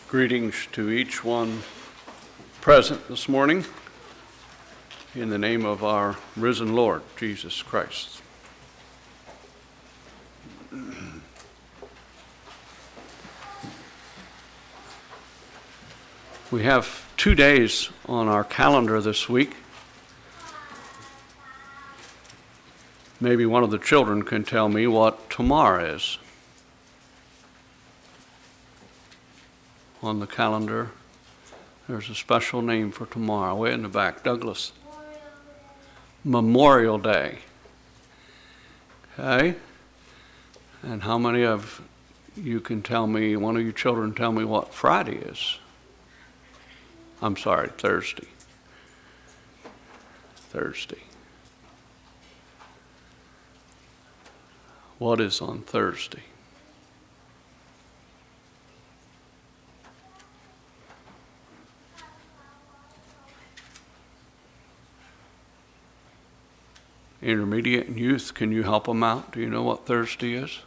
Greetings to each one present this morning in the name of our risen Lord, Jesus Christ. We have 2 days on our calendar this week. Maybe one of the children can tell me what tomorrow is. On the calendar, there's a special name for tomorrow, way in the back. Douglas. Memorial Day. Okay? And how many of you can tell me, one of you children tell me what Friday is? I'm sorry, Thursday. Thursday. What is on Thursday? Intermediate and youth, can you help them out? Do you know what Thursday is?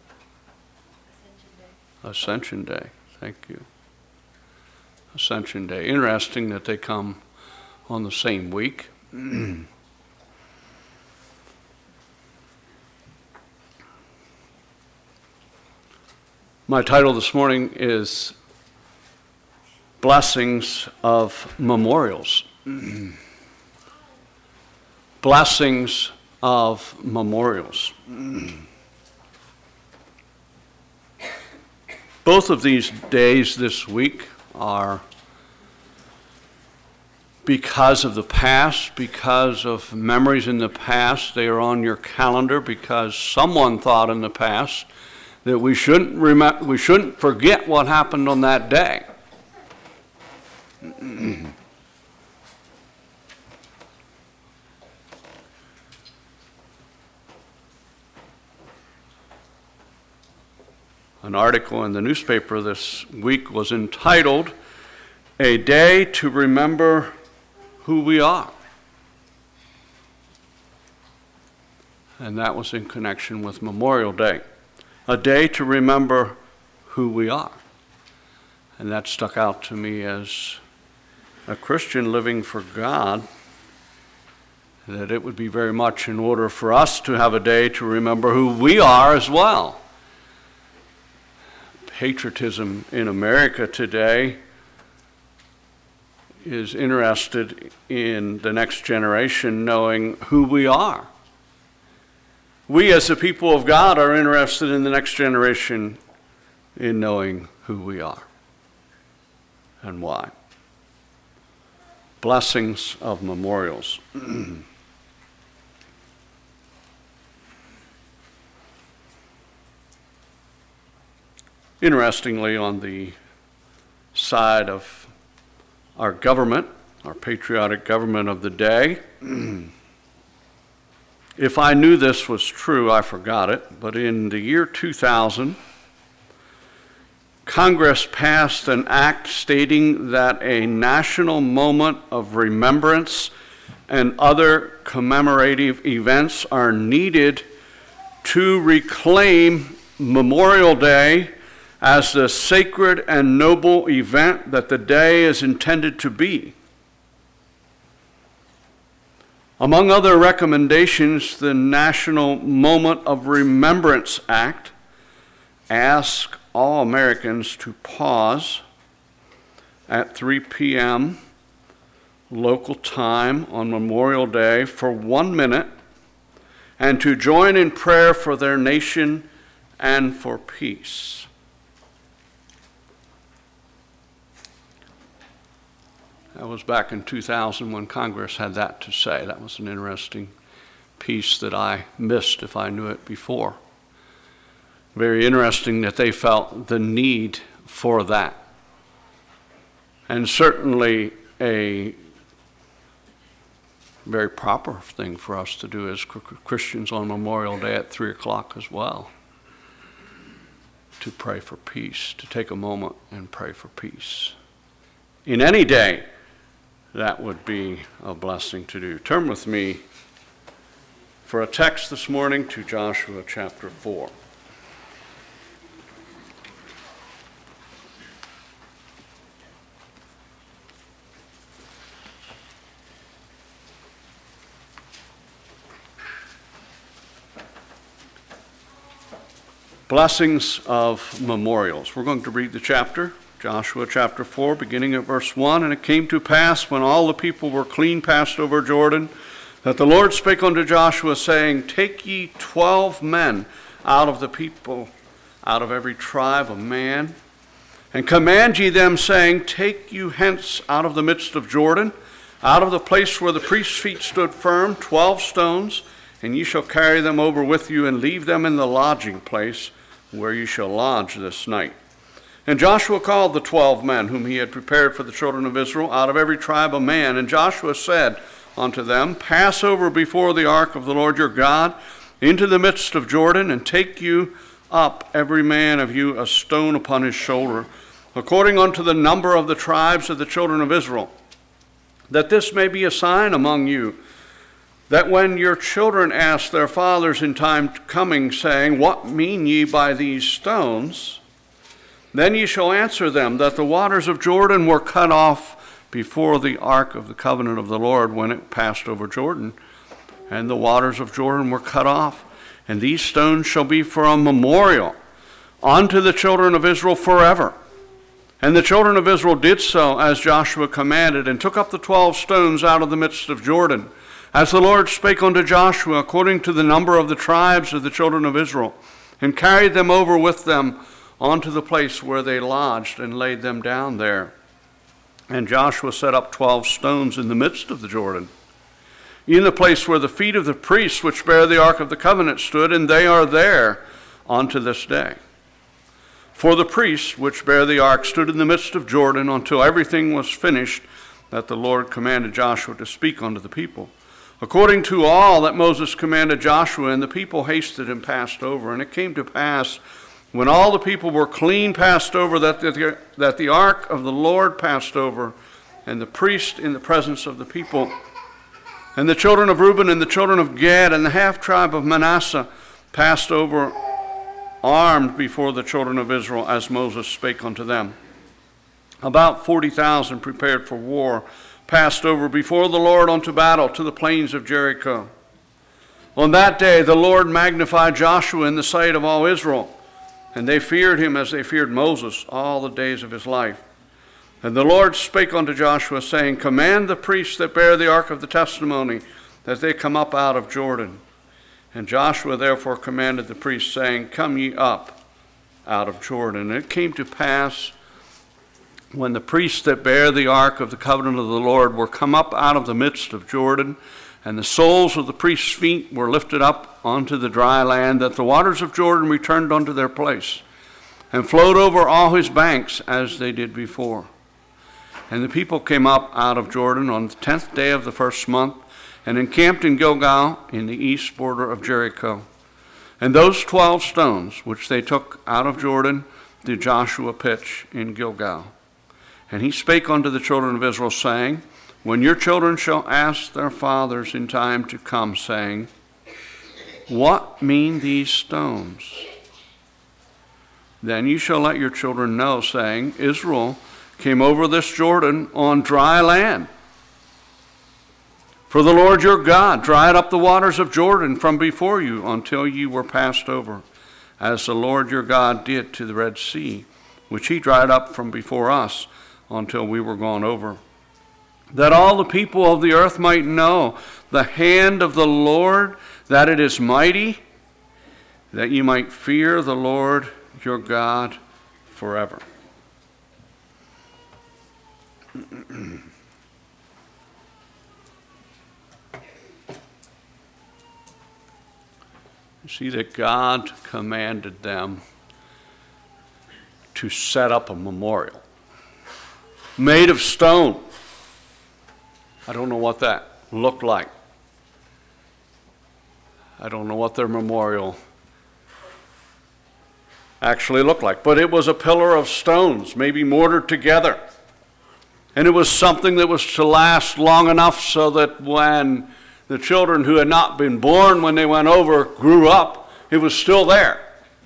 Ascension Day. Thank you. Ascension Day. Interesting that they come on the same week. My title this morning is Blessings of Memorials. Blessings of Memorials. Both of these days this week are because of the past, because of memories in the past. They are on your calendar because someone thought in the past that we shouldn't forget what happened on that day. An article in the newspaper this week was entitled, "A Day to Remember Who We Are." And that was in connection with Memorial Day. A day to remember who we are. And that stuck out to me as a Christian living for God, that it would be very much in order for us to have a day to remember who we are as well. Patriotism in America today is interested in the next generation knowing who we are. We as the people of God are interested in the next generation in knowing who we are and why. Blessings of memorials. Interestingly, on the side of our government, our patriotic government of the day, if I knew this was true, I forgot it, but in the year 2000, Congress passed an act stating that a national moment of remembrance and other commemorative events are needed to reclaim Memorial Day as the sacred and noble event that the day is intended to be. Among other recommendations, the National Moment of Remembrance Act asks all Americans to pause at 3 p.m. local time on Memorial Day for 1 minute and to join in prayer for their nation and for peace. That was back in 2000 when Congress had that to say. That was an interesting piece that I missed if I knew it before. Very interesting that they felt the need for that. And certainly a very proper thing for us to do as Christians on Memorial Day at 3 o'clock as well. To pray for peace, to take a moment and pray for peace. In any day, that would be a blessing to do. Turn with me for a text this morning to Joshua chapter 4. Blessings of memorials. We're going to read the chapter, Joshua chapter 4, beginning at verse 1. And it came to pass, when all the people were clean passed over Jordan, that the Lord spake unto Joshua, saying, Take ye 12 men out of the people, out of every tribe of man, and command ye them, saying, Take you hence out of the midst of Jordan, out of the place where the priest's feet stood firm, 12 stones, and ye shall carry them over with you, and leave them in the lodging place, where you shall lodge this night. And Joshua called the 12 men whom he had prepared for the children of Israel out of every tribe of man. And Joshua said unto them, Pass over before the ark of the Lord your God into the midst of Jordan, and take you up every man of you a stone upon his shoulder, according unto the number of the tribes of the children of Israel, that this may be a sign among you, that when your children ask their fathers in time coming, saying, What mean ye by these stones? Then ye shall answer them, that the waters of Jordan were cut off before the ark of the covenant of the Lord when it passed over Jordan. And the waters of Jordan were cut off. And these stones shall be for a memorial unto the children of Israel forever. And the children of Israel did so as Joshua commanded, and took up the 12 stones out of the midst of Jordan, as the Lord spake unto Joshua, according to the number of the tribes of the children of Israel, and carried them over with them unto the place where they lodged, and laid them down there. And Joshua set up 12 stones in the midst of the Jordan, in the place where the feet of the priests which bear the ark of the covenant stood, and they are there unto this day. For the priests which bear the ark stood in the midst of Jordan until everything was finished that the Lord commanded Joshua to speak unto the people, according to all that Moses commanded Joshua. And the people hasted and passed over. And it came to pass, when all the people were clean passed over, that the ark of the Lord passed over, and the priest in the presence of the people. And the children of Reuben and the children of Gad and the half tribe of Manasseh passed over, armed before the children of Israel, as Moses spake unto them. About 40,000 prepared for war passed over before the Lord unto battle to the plains of Jericho. On that day the Lord magnified Joshua in the sight of all Israel, and they feared him as they feared Moses all the days of his life. And the Lord spake unto Joshua, saying, Command the priests that bear the ark of the testimony, that they come up out of Jordan. And Joshua therefore commanded the priests, saying, Come ye up out of Jordan. And it came to pass, when the priests that bear the ark of the covenant of the Lord were come up out of the midst of Jordan, and the soles of the priests' feet were lifted up onto the dry land, that the waters of Jordan returned unto their place, and flowed over all his banks as they did before. And the people came up out of Jordan on the 10th day of the first month, and encamped in Gilgal in the east border of Jericho. And those 12 stones which they took out of Jordan did Joshua pitch in Gilgal. And he spake unto the children of Israel, saying, When your children shall ask their fathers in time to come, saying, What mean these stones? Then you shall let your children know, saying, Israel came over this Jordan on dry land. For the Lord your God dried up the waters of Jordan from before you until you were passed over, as the Lord your God did to the Red Sea, which he dried up from before us until we were gone over. That all the people of the earth might know the hand of the Lord, that it is mighty, that you might fear the Lord your God forever. See that God commanded them to set up a memorial made of stone. I don't know what that looked like. I don't know what their memorial actually looked like, but it was a pillar of stones, maybe mortared together. And it was something that was to last long enough so that when the children who had not been born when they went over grew up, it was still there.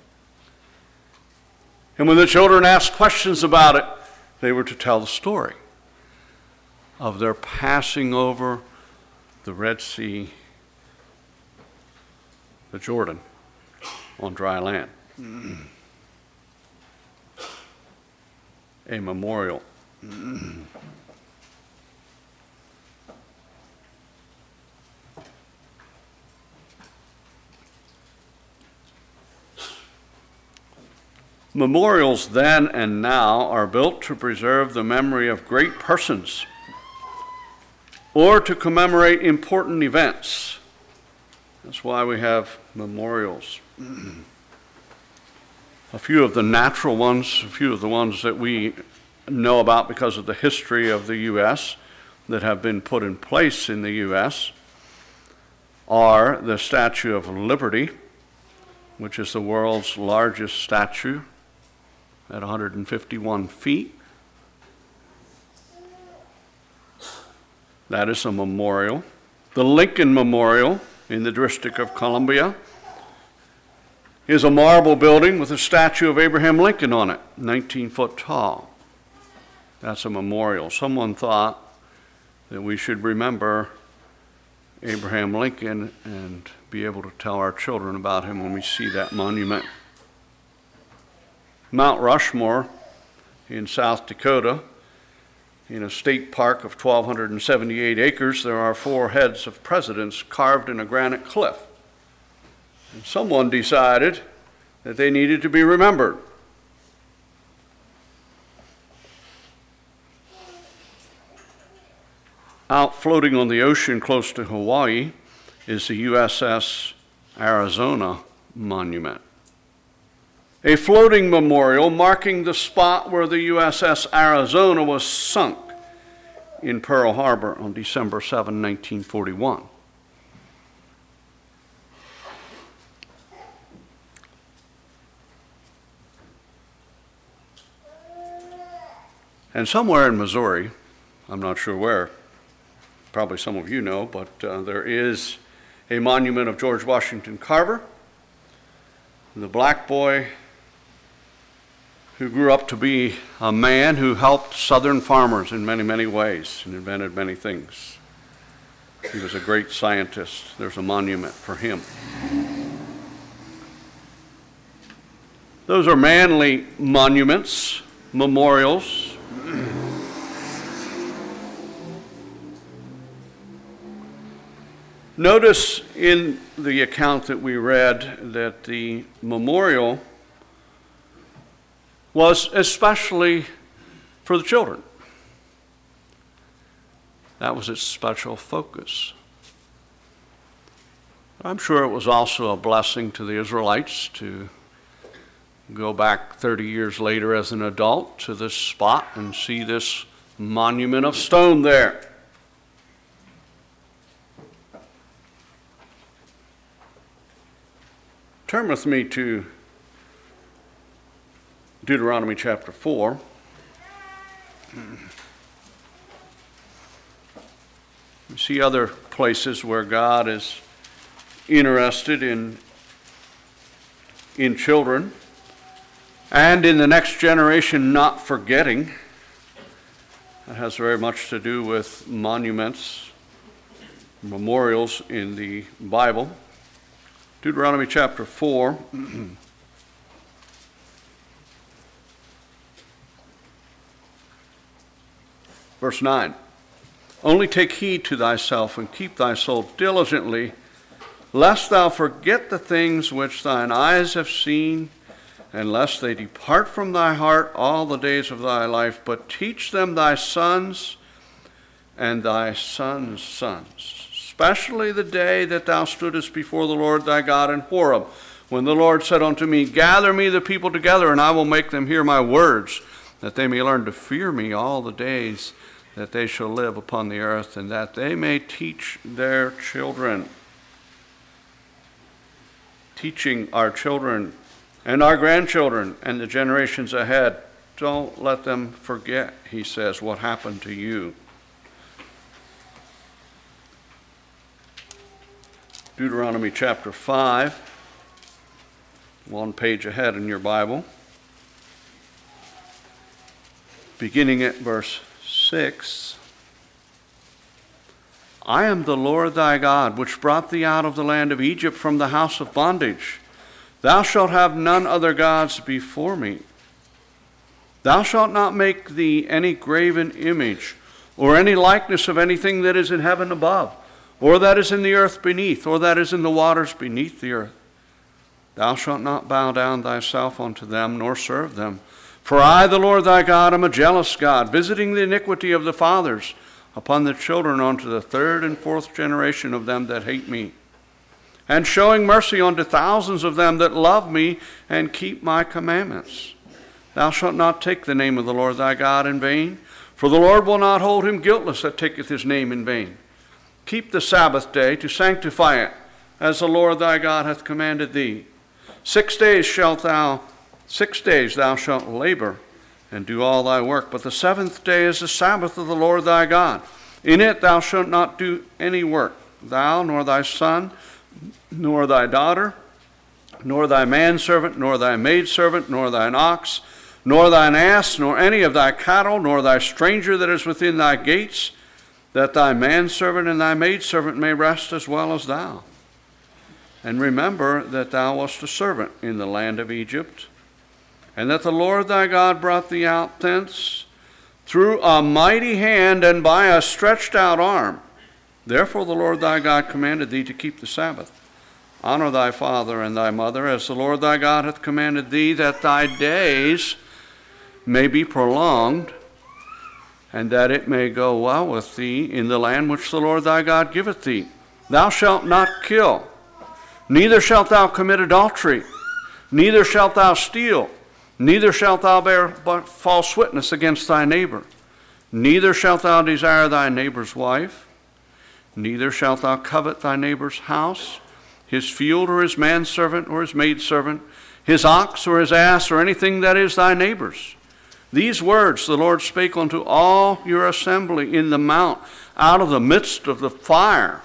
And when the children asked questions about it, they were to tell the story of their passing over the Red Sea, the Jordan, on dry land. A memorial. Memorials then and now are built to preserve the memory of great persons or to commemorate important events. That's why we have memorials. A few of the natural ones, a few of the ones that we know about because of the history of the U.S. that have been put in place in the U.S. are the Statue of Liberty, which is the world's largest statue at 151 feet. That is a memorial. The Lincoln Memorial in the District of Columbia is a marble building with a statue of Abraham Lincoln on it, 19 foot tall. That's a memorial. Someone thought that we should remember Abraham Lincoln and be able to tell our children about him when we see that monument. Mount Rushmore in South Dakota, in a state park of 1,278 acres, there are 4 heads of presidents carved in a granite cliff. And someone decided that they needed to be remembered. Out floating on the ocean close to Hawaii is the USS Arizona Monument, a floating memorial marking the spot where the USS Arizona was sunk in Pearl Harbor on December 7, 1941. And somewhere in Missouri, I'm not sure where, probably some of you know, but there is a monument of George Washington Carver, the black boy who grew up to be a man who helped Southern farmers in many, many ways and invented many things. He was a great scientist. There's a monument for him. Those are manly monuments, memorials. Notice in the account that we read that the memorial was especially for the children. That was its special focus. I'm sure it was also a blessing to the Israelites to go back 30 years later as an adult to this spot and see this monument of stone there. Turn with me to Deuteronomy chapter 4. We see other places where God is interested in children and in the next generation not forgetting. That has very much to do with monuments, memorials in the Bible. Deuteronomy chapter 4. Verse 9, only take heed to thyself and keep thy soul diligently, lest thou forget the things which thine eyes have seen, and lest they depart from thy heart all the days of thy life, but teach them thy sons and thy sons' sons, especially the day that thou stoodest before the Lord thy God in Horeb, when the Lord said unto me, gather me the people together, and I will make them hear my words, that they may learn to fear me all the days that they shall live upon the earth, and that they may teach their children. Teaching our children and our grandchildren and the generations ahead. Don't let them forget, he says, what happened to you. Deuteronomy chapter 5, one page ahead in your Bible. Beginning at verse 6, I am the Lord thy God, which brought thee out of the land of Egypt from the house of bondage. Thou shalt have none other gods before me. Thou shalt not make thee any graven image, or any likeness of anything that is in heaven above, or that is in the earth beneath, or that is in the waters beneath the earth. Thou shalt not bow down thyself unto them, nor serve them. For I, the Lord thy God, am a jealous God, visiting the iniquity of the fathers upon the children unto the third and fourth generation of them that hate me, and showing mercy unto thousands of them that love me and keep my commandments. Thou shalt not take the name of the Lord thy God in vain, for the Lord will not hold him guiltless that taketh his name in vain. Keep the Sabbath day to sanctify it, as the Lord thy God hath commanded thee. 6 days thou shalt labor and do all thy work, but the seventh day is the Sabbath of the Lord thy God. In it thou shalt not do any work, thou, nor thy son, nor thy daughter, nor thy manservant, nor thy maidservant, nor thine ox, nor thine ass, nor any of thy cattle, nor thy stranger that is within thy gates, that thy manservant and thy maidservant may rest as well as thou. And remember that thou wast a servant in the land of Egypt, and that the Lord thy God brought thee out thence through a mighty hand and by a stretched out arm. Therefore the Lord thy God commanded thee to keep the Sabbath. Honor thy father and thy mother, as the Lord thy God hath commanded thee, that thy days may be prolonged, and that it may go well with thee in the land which the Lord thy God giveth thee. Thou shalt not kill, neither shalt thou commit adultery, neither shalt thou steal, neither shalt thou bear false witness against thy neighbor, neither shalt thou desire thy neighbor's wife, neither shalt thou covet thy neighbor's house, his field, or his manservant, or his maidservant, his ox, or his ass, or anything that is thy neighbor's. These words the Lord spake unto all your assembly in the mount, out of the midst of the fire,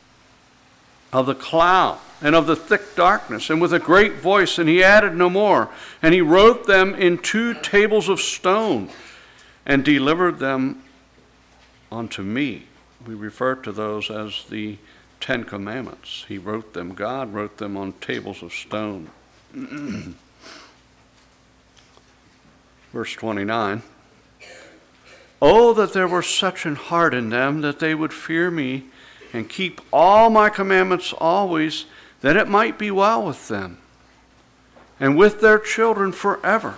of the cloud, and of the thick darkness, and with a great voice, and he added no more. And he wrote them in 2 tables of stone, and delivered them unto me. We refer to those as the 10 Commandments. He wrote them, God wrote them on tables of stone. Verse 29. Oh, that there were such an heart in them, that they would fear me and keep all my commandments always, that it might be well with them and with their children forever.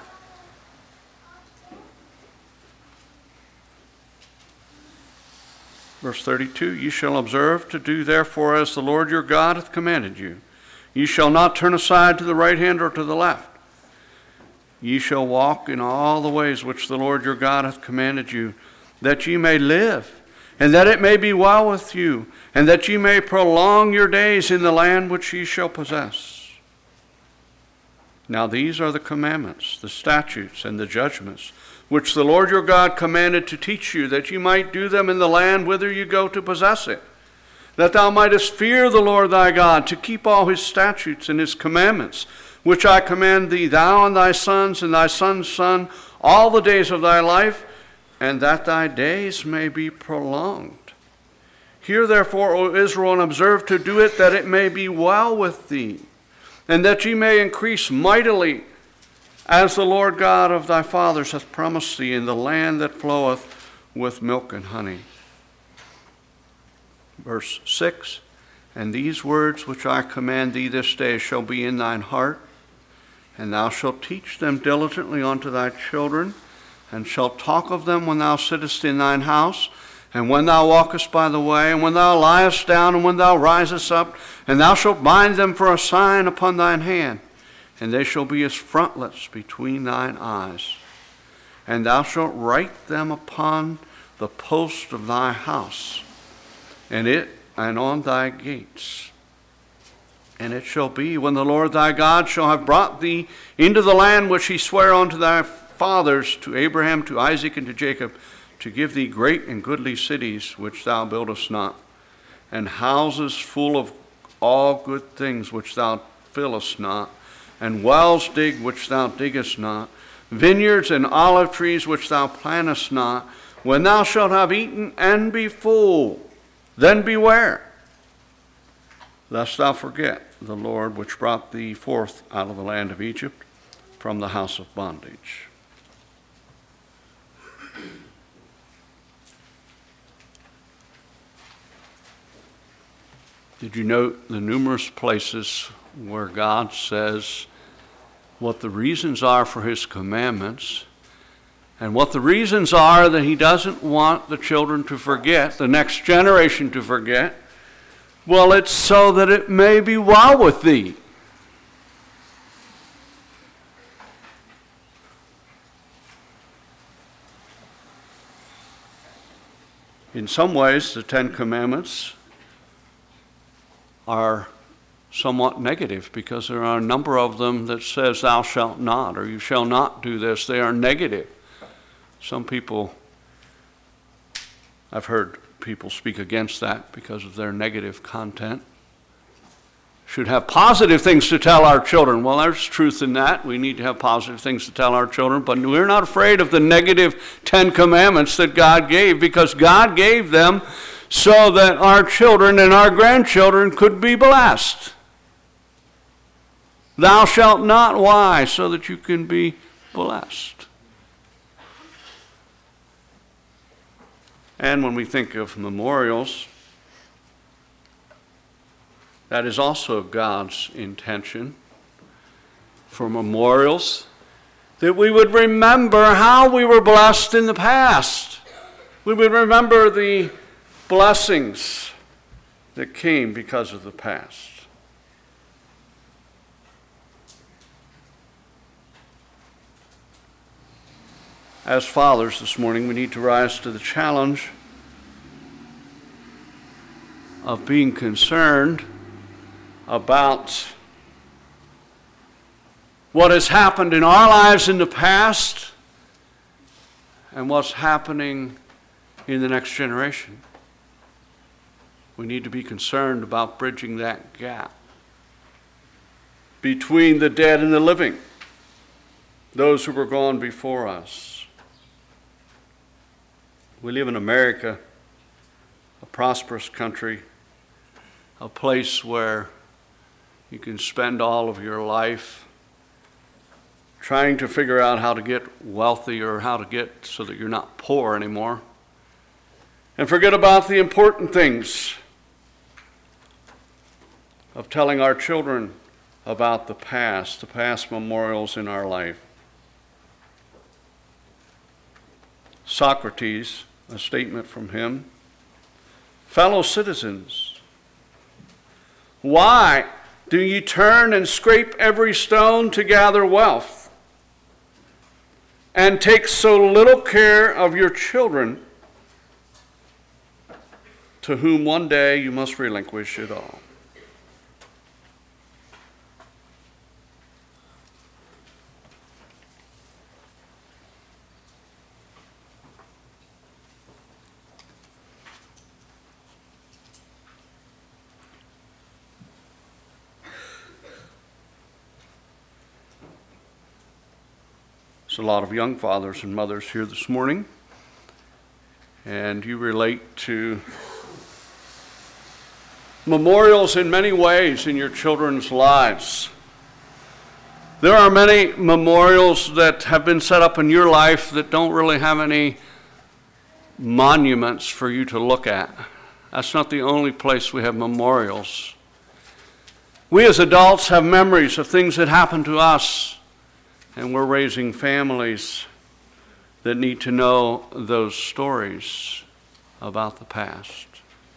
Verse 32, ye shall observe to do therefore as the Lord your God hath commanded you. Ye shall not turn aside to the right hand or to the left. Ye shall walk in all the ways which the Lord your God hath commanded you, that ye may live, and that it may be well with you, and that ye may prolong your days in the land which ye shall possess. Now these are the commandments, the statutes, and the judgments, which the Lord your God commanded to teach you, that you might do them in the land whither you go to possess it, that thou mightest fear the Lord thy God, to keep all his statutes and his commandments, which I command thee, thou and thy sons and thy son's son, all the days of thy life, and that thy days may be prolonged. Hear therefore, O Israel, and observe to do it, that it may be well with thee, and that ye may increase mightily, as the Lord God of thy fathers hath promised thee, in the land that floweth with milk and honey. Verse 6, and these words which I command thee this day shall be in thine heart, and thou shalt teach them diligently unto thy children, and shalt talk of them when thou sittest in thine house, and when thou walkest by the way, and when thou liest down, and when thou risest up, and thou shalt bind them for a sign upon thine hand, and they shall be as frontlets between thine eyes. And thou shalt write them upon the post of thy house, and on thy gates. And it shall be, when the Lord thy God shall have brought thee into the land which he sware unto thy fathers, to Abraham, to Isaac, and to Jacob, to give thee great and goodly cities which thou buildest not, and houses full of all good things which thou fillest not, and wells dig which thou diggest not, vineyards and olive trees which thou plantest not, when thou shalt have eaten and be full, then beware, lest thou forget the Lord which brought thee forth out of the land of Egypt from the house of bondage. Did you note the numerous places where God says what the reasons are for his commandments and what the reasons are that he doesn't want the children to forget, the next generation to forget? Well, it's so that it may be well with thee. In some ways, the Ten Commandments are somewhat negative because there are a number of them that says thou shalt not or you shall not do this. They are negative. Some people, I've heard people speak against that because of their negative content. Should have positive things to tell our children. Well, there's truth in that. We need to have positive things to tell our children, but we're not afraid of the negative 10 commandments that God gave because God gave them so that our children and our grandchildren could be blessed. Thou shalt not. Why? So that you can be blessed. And when we think of memorials, that is also God's intention for memorials, that we would remember how we were blessed in the past. We would remember the blessings that came because of the past. As fathers this morning, we need to rise to the challenge of being concerned about what has happened in our lives in the past and what's happening in the next generation. We need to be concerned about bridging that gap between the dead and the living, those who were gone before us. We live in America, a prosperous country, a place where you can spend all of your life trying to figure out how to get wealthy or how to get so that you're not poor anymore. And forget about the important things of telling our children about the past memorials in our life. Socrates, a statement from him, fellow citizens, why do ye turn and scrape every stone to gather wealth, and take so little care of your children, to whom one day you must relinquish it all? There's a lot of young fathers and mothers here this morning, and you relate to memorials in many ways in your children's lives. There are many memorials that have been set up in your life that don't really have any monuments for you to look at. That's not the only place we have memorials. We as adults have memories of things that happened to us, and we're raising families that need to know those stories about the past.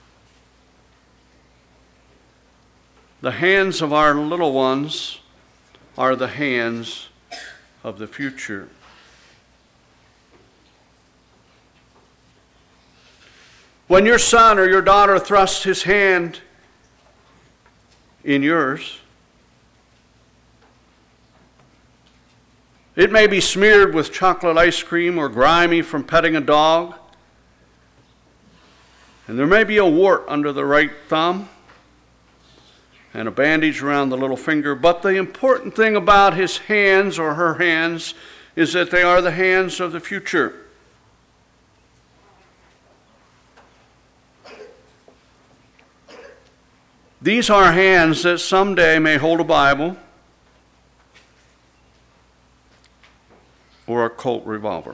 The hands of our little ones are the hands of the future. When your son or your daughter thrusts his hand in yours, it may be smeared with chocolate ice cream or grimy from petting a dog. And there may be a wart under the right thumb and a bandage around the little finger. But the important thing about his hands or her hands is that they are the hands of the future. These are hands that someday may hold a Bible or a Colt revolver.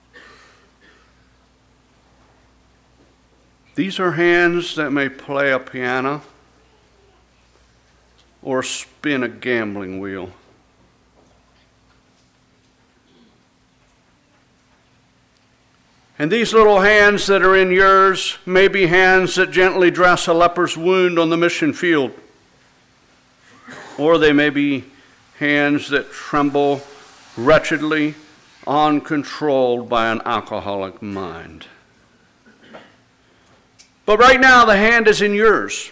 These are hands that may play a piano or spin a gambling wheel. And these little hands that are in yours may be hands that gently dress a leper's wound on the mission field. Or they may be hands that tremble wretchedly, uncontrolled by an alcoholic mind. But right now, the hand is in yours.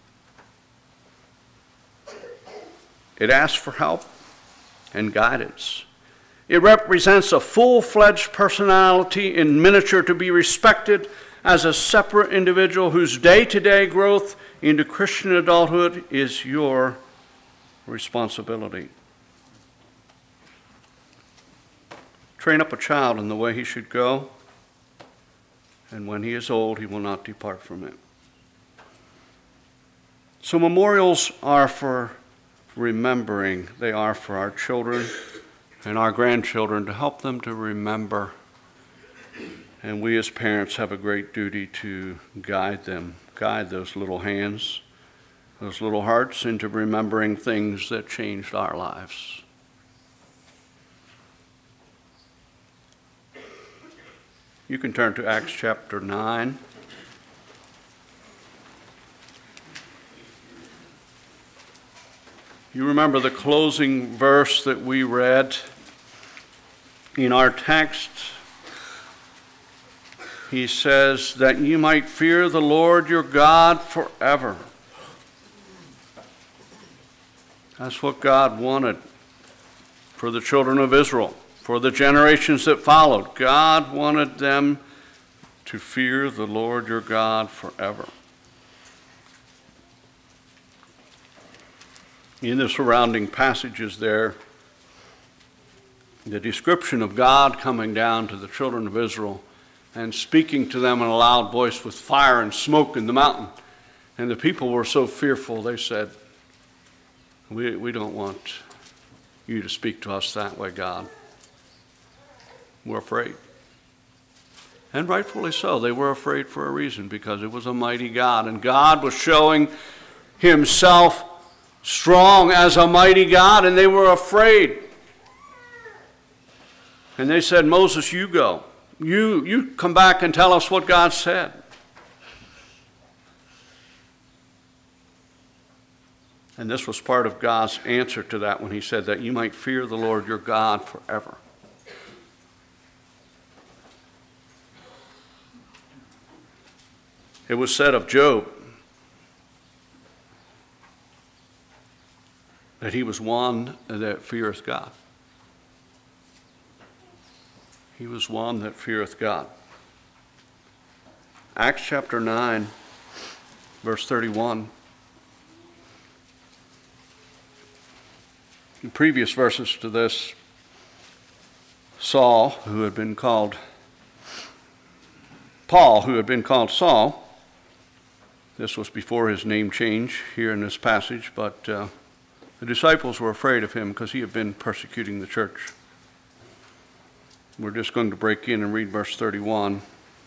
It asks for help and guidance. It represents a full-fledged personality in miniature to be respected as a separate individual whose day-to-day growth into Christian adulthood is your responsibility. Train up a child in the way he should go, and when he is old, he will not depart from it. So memorials are for remembering. They are for our children and our grandchildren to help them to remember. And we as parents have a great duty to guide them, guide those little hands, those little hearts into remembering things that changed our lives. You can turn to Acts chapter 9. You remember the closing verse that we read in our text. He says that you might fear the Lord your God forever. That's what God wanted for the children of Israel, for the generations that followed. God wanted them to fear the Lord your God forever. In the surrounding passages there, the description of God coming down to the children of Israel and speaking to them in a loud voice with fire and smoke in the mountain. And the people were so fearful, they said, we don't want you to speak to us that way, God. We're afraid. And rightfully so. They were afraid for a reason, because it was a mighty God. And God was showing himself strong as a mighty God, and they were afraid. And they said, Moses, you go. You come back and tell us what God said. And this was part of God's answer to that when he said that you might fear the Lord your God forever. It was said of Job that he was one that feareth God. He was one that feareth God. Acts chapter 9, verse 31. In previous verses to this, Paul, who had been called Saul, this was before his name change here in this passage, but the disciples were afraid of him because he had been persecuting the church. We're just going to break in and read verse 31.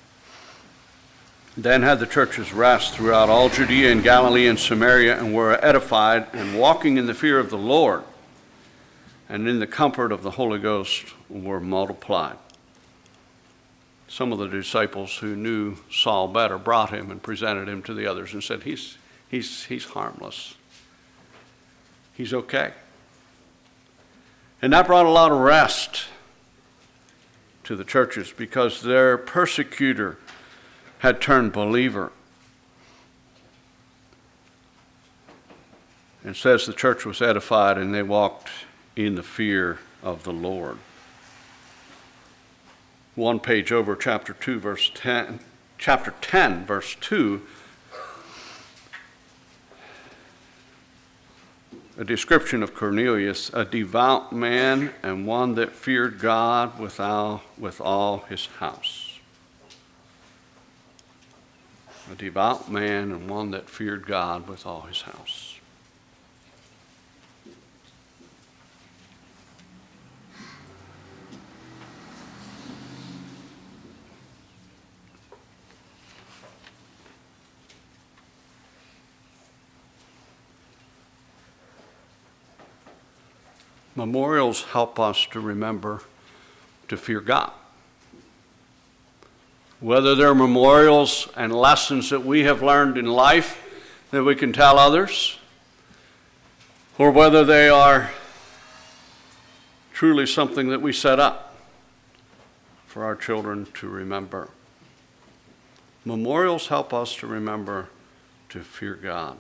Then had the churches rest throughout all Judea and Galilee and Samaria, and were edified, and walking in the fear of the Lord and in the comfort of the Holy Ghost were multiplied. Some of the disciples who knew Saul better brought him and presented him to the others and said, he's harmless. He's okay. And that brought a lot of rest to the churches, because their persecutor had turned believer. It says the church was edified and they walked in the fear of the Lord. One page over, chapter 10, verse 2, a description of Cornelius, a devout man and one that feared God with all his house. a devout man and one that feared God with all his house. Memorials help us to remember to fear God. Whether they're memorials and lessons that we have learned in life that we can tell others, or whether they are truly something that we set up for our children to remember. Memorials help us to remember to fear God.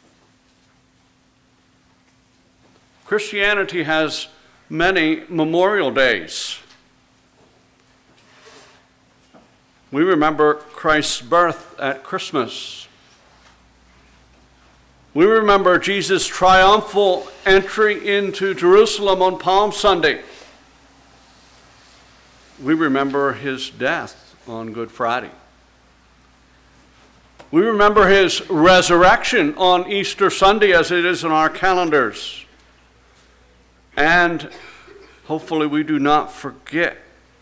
Christianity has many memorial days. We remember Christ's birth at Christmas. We remember Jesus' triumphal entry into Jerusalem on Palm Sunday. We remember his death on Good Friday. We remember his resurrection on Easter Sunday, as it is in our calendars. And hopefully we do not forget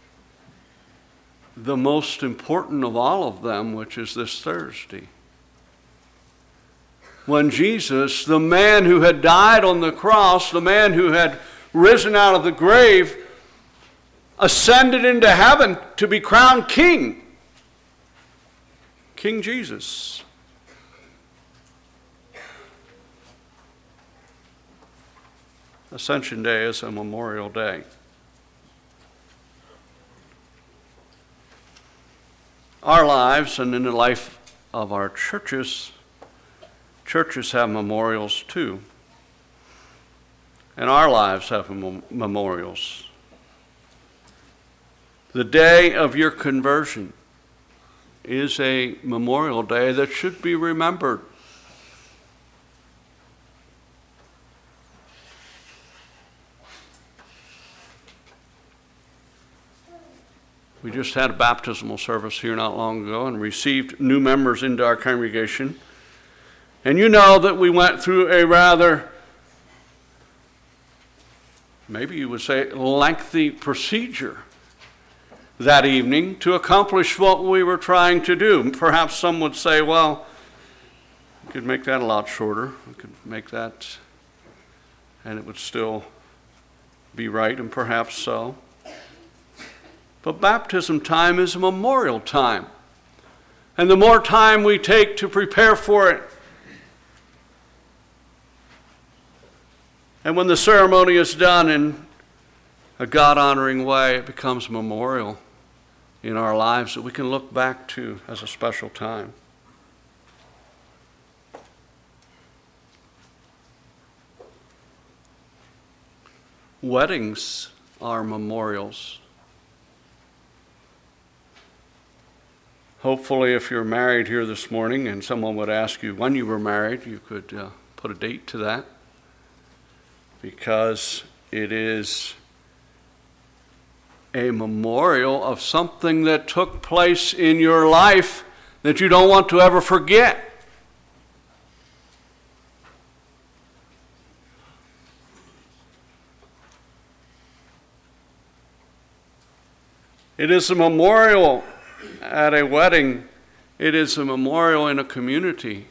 the most important of all of them, which is this Thursday, when Jesus, the man who had died on the cross, the man who had risen out of the grave, ascended into heaven to be crowned king. King Jesus. Ascension Day is a memorial day. Our lives and in the life of our churches have memorials too. And our lives have memorials. The day of your conversion is a memorial day that should be remembered. We just had a baptismal service here not long ago and received new members into our congregation. And you know that we went through a rather, maybe you would say, lengthy procedure that evening to accomplish what we were trying to do. Perhaps some would say, well, we could make that a lot shorter. We could make that, and it would still be right, and perhaps so. But baptism time is a memorial time. And the more time we take to prepare for it, and when the ceremony is done in a God-honoring way, it becomes a memorial in our lives that we can look back to as a special time. Weddings are memorials. Hopefully, if you're married here this morning and someone would ask you when you were married, you could put a date to that, because it is a memorial of something that took place in your life that you don't want to ever forget. It is a memorial at a wedding. It is a memorial in a community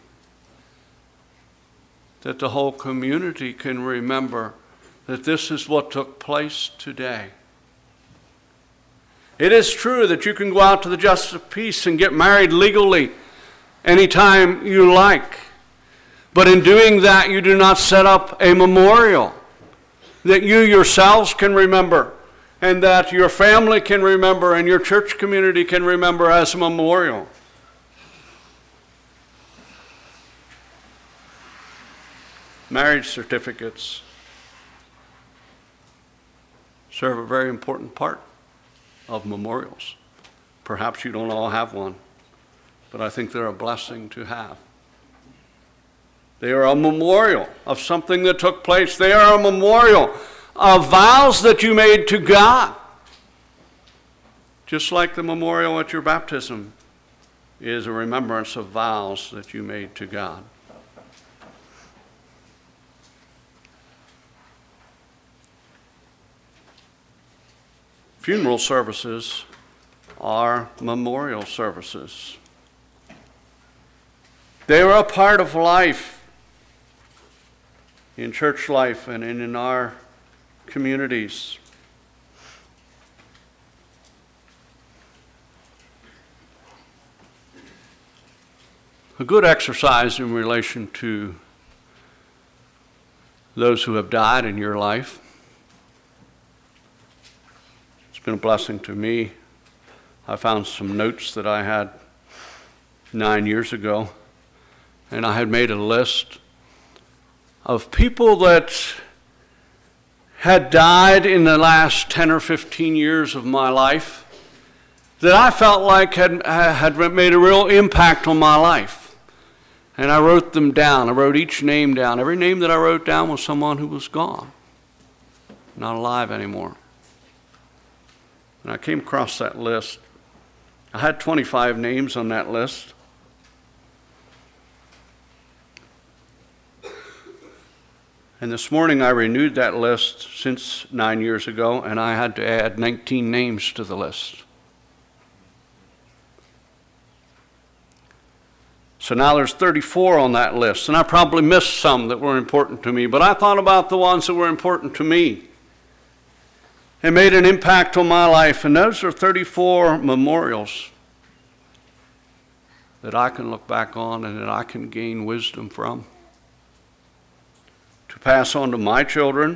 that the whole community can remember that this is what took place today. It is true that you can go out to the Justice of Peace and get married legally anytime you like. But in doing that, you do not set up a memorial that you yourselves can remember, and that your family can remember, and your church community can remember as a memorial. Marriage certificates serve a very important part of memorials. Perhaps you don't all have one, but I think they're a blessing to have. They are a memorial of something that took place. They are a memorial of vows that you made to God. Just like the memorial at your baptism is a remembrance of vows that you made to God. Funeral services are memorial services. They are a part of life, in church life and in our communities. A good exercise in relation to those who have died in your life. It's been a blessing to me. I found some notes that I had 9 years ago, and I had made a list of people that had died in the last 10 or 15 years of my life that I felt like had made a real impact on my life. And I wrote them down. I wrote each name down. Every name that I wrote down was someone who was gone, not alive anymore. And I came across that list. I had 25 names on that list. And this morning I renewed that list since 9 years ago, and I had to add 19 names to the list. So now there's 34 on that list, and I probably missed some that were important to me, but I thought about the ones that were important to me and made an impact on my life, and those are 34 memorials that I can look back on and that I can gain wisdom from to pass on to my children.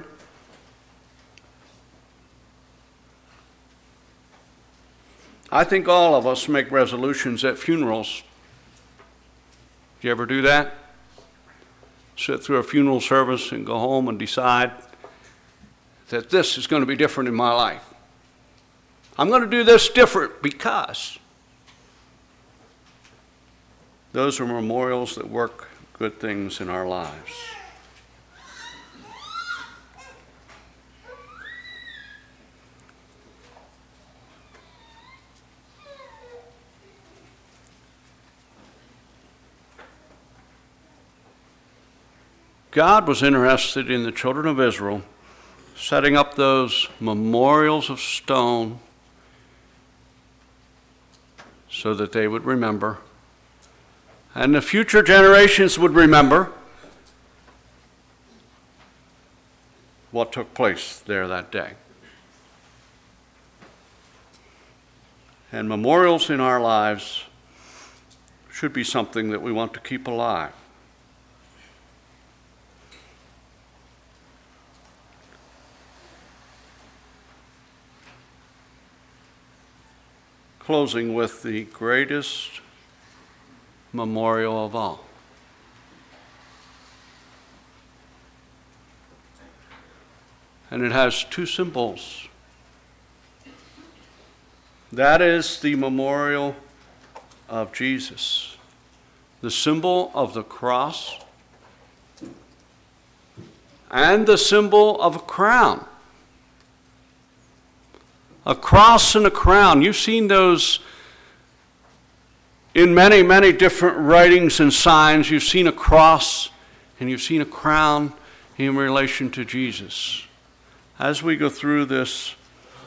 I think all of us make resolutions at funerals. Do you ever do that? Sit through a funeral service and go home and decide that this is going to be different in my life. I'm going to do this different because. Those are memorials that work good things in our lives. God was interested in the children of Israel setting up those memorials of stone so that they would remember, and the future generations would remember what took place there that day. And memorials in our lives should be something that we want to keep alive. Closing with the greatest memorial of all. And it has two symbols. That is the memorial of Jesus, the symbol of the cross, and the symbol of a crown. A cross and a crown. You've seen those in many, many different writings and signs. You've seen a cross and you've seen a crown in relation to Jesus. As we go through this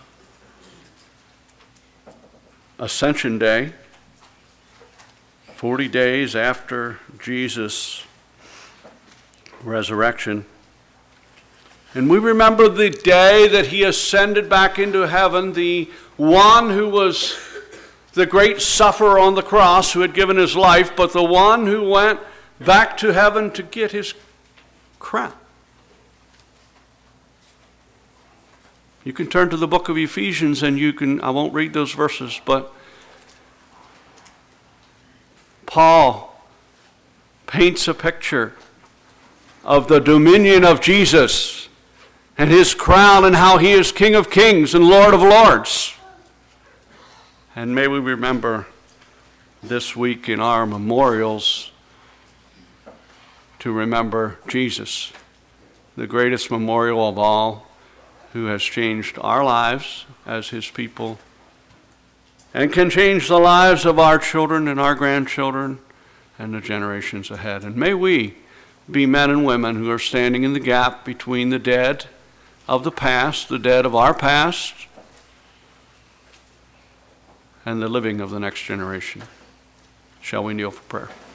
Ascension Day, 40 days after Jesus' resurrection, and we remember the day that he ascended back into heaven, the one who was the great sufferer on the cross, who had given his life, but the one who went back to heaven to get his crown. You can turn to the book of Ephesians and I won't read those verses, but Paul paints a picture of the dominion of Jesus and his crown, and how he is King of Kings and Lord of Lords. And may we remember this week in our memorials to remember Jesus, the greatest memorial of all, who has changed our lives as his people and can change the lives of our children and our grandchildren and the generations ahead. And may we be men and women who are standing in the gap between the dead of the past, the dead of our past, and the living of the next generation. Shall we kneel for prayer?